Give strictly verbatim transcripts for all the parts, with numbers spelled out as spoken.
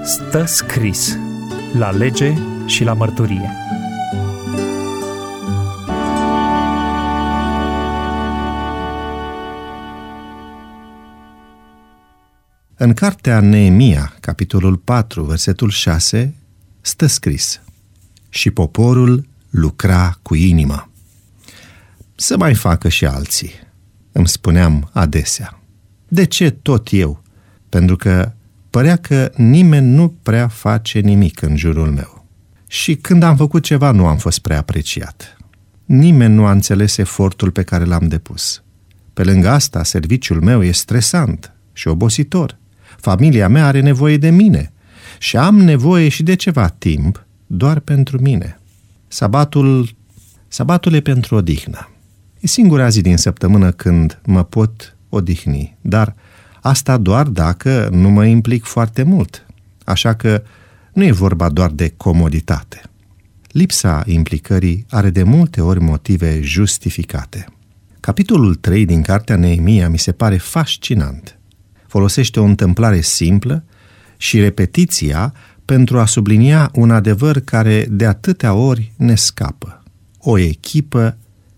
Stă scris la lege și la mărturie. În cartea Neemia, capitolul patru, versetul șase, stă scris: și poporul lucra cu inimă. Să mai facă și alții, îmi spuneam adesea. De ce tot eu? Pentru că părea că nimeni nu prea face nimic în jurul meu. Și când am făcut ceva, nu am fost prea apreciat. Nimeni nu a înțeles efortul pe care l-am depus. Pe lângă asta, serviciul meu e stresant și obositor. Familia mea are nevoie de mine și am nevoie și de ceva timp doar pentru mine. Sabatul, sabatul e pentru odihnă. E singura zi din săptămână când mă pot odihni, dar asta doar dacă nu mă implic foarte mult. Așa că nu e vorba doar de comoditate. Lipsa implicării are de multe ori motive justificate. Capitolul trei din cartea Neemia mi se pare fascinant. Folosește o întâmplare simplă și repetiția pentru a sublinia un adevăr care de atâtea ori ne scapă. O echipă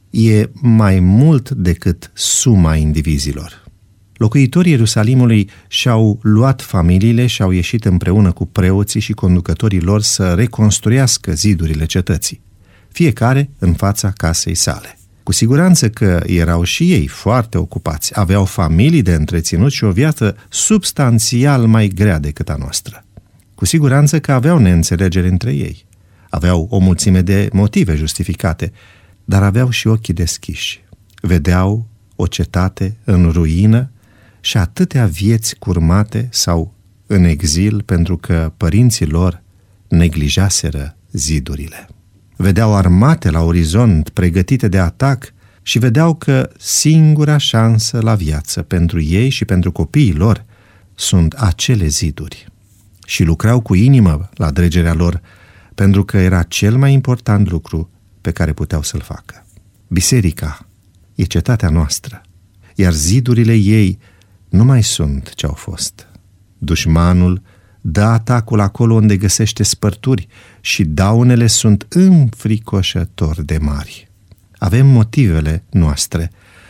e mai mult decât suma indivizilor. Locuitorii Ierusalimului și-au luat familiile și au ieșit împreună cu preoții și conducătorii lor să reconstruiască zidurile cetății, fiecare în fața casei sale. Cu siguranță că erau și ei foarte ocupați, aveau familii de întreținut și o viață substanțial mai grea decât a noastră. Cu siguranță că aveau neînțelegeri între ei, aveau o mulțime de motive justificate, dar aveau și ochii deschiși. Vedeau o cetate în ruină și atâtea vieți curmate sau în exil pentru că părinții lor neglijaseră zidurile. Vedeau armate la orizont pregătite de atac și vedeau că singura șansă la viață pentru ei și pentru copiii lor sunt acele ziduri. Și lucrau cu inimă la dregerea lor pentru că era cel mai important lucru pe care puteau să-l facă. Biserica e cetatea noastră, iar zidurile ei nu mai sunt ce au fost. Dușmanul dă atacul acolo unde găsește spărturi și daunele sunt înfricoșător de mari. Avem motivele noastre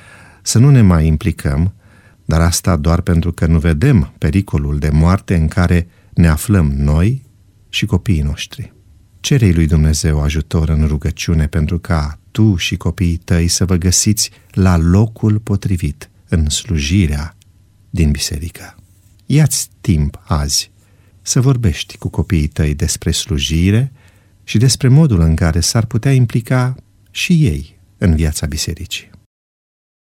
să nu ne mai implicăm, dar asta doar pentru că nu vedem pericolul de moarte în care ne aflăm noi și copiii noștri. Cere-i lui Dumnezeu ajutor în rugăciune pentru ca tu și copiii tăi să vă găsiți la locul potrivit în slujirea din biserică. Ia-ți timp azi să vorbești cu copiii tăi despre slujire și despre modul în care s-ar putea implica și ei în viața bisericii.